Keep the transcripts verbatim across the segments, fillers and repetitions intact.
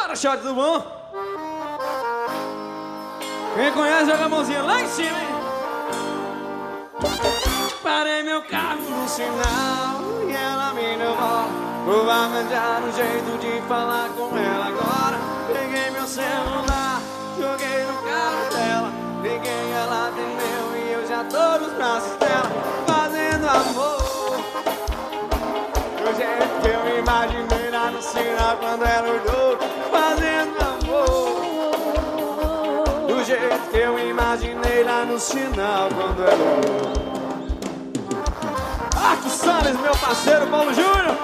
Bora, shot, tudo bom? Quem conhece, joga a mãozinha lá em cima, hein? Parei meu carro no sinal e ela me deu bola. Vou arranjar um jeito de falar com ela agora. Peguei meu celular, joguei no carro dela. Liguei, ela atendeu e eu já tô nos braços dela, fazendo amor do jeito que eu imaginei lá no sinal quando ela olhou. Fazendo amor do jeito que eu imaginei lá no sinal quando ela olhou. Arco Salles, meu parceiro Paulo Júnior.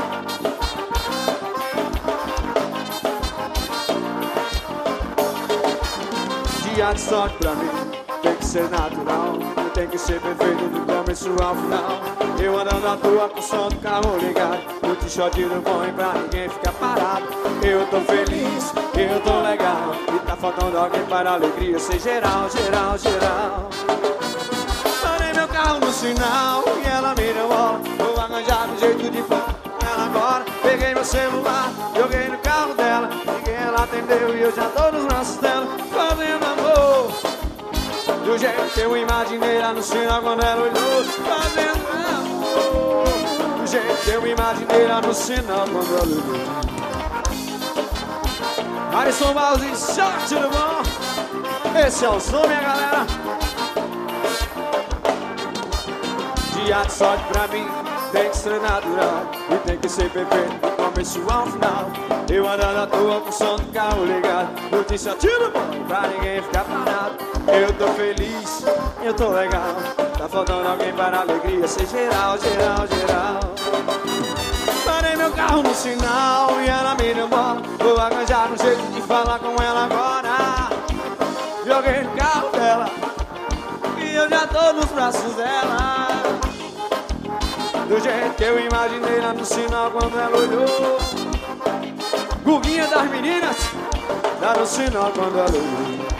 Dia de sorte pra mim tem que ser natural, tem que ser perfeito do começo ao final. Eu andando à toa com o som do carro ligado, o t-shirt do bom e pra ninguém ficar parado. Eu tô feliz, eu tô legal, e tá faltando alguém para a alegria ser geral, geral, geral. Parei meu carro no sinal e ela me deu bola. Vou arranjar um jeito de falar com ela agora. Peguei meu celular, joguei no carro dela. Ninguém ela atendeu e eu já tô nos braços dela, fazendo amor do jeito que eu imaginei lá no sinal quando ela olhou. Fazendo amor do jeito que eu imaginei lá no sinal quando ela olhou. Alisson Balzi, shot, tudo bom? Esse é o som, minha galera. Dia de sorte pra mim tem que ser natural e tem que ser perfeito do começo ao final. Eu andando à toa com o som do carro ligado, notícia tiro bom pra ninguém ficar parado. Eu tô feliz, eu tô legal, tá faltando alguém para a alegria ser geral, geral, geral. Parei meu carro no sinal e ela me deu bola. Vou arranjar um jeito de falar com ela agora. Joguei no carro dela e eu já tô nos braços dela, do jeito que eu imaginei lá no sinal quando ela olhou. Guguinha das meninas, lá no sinal quando ela olhou.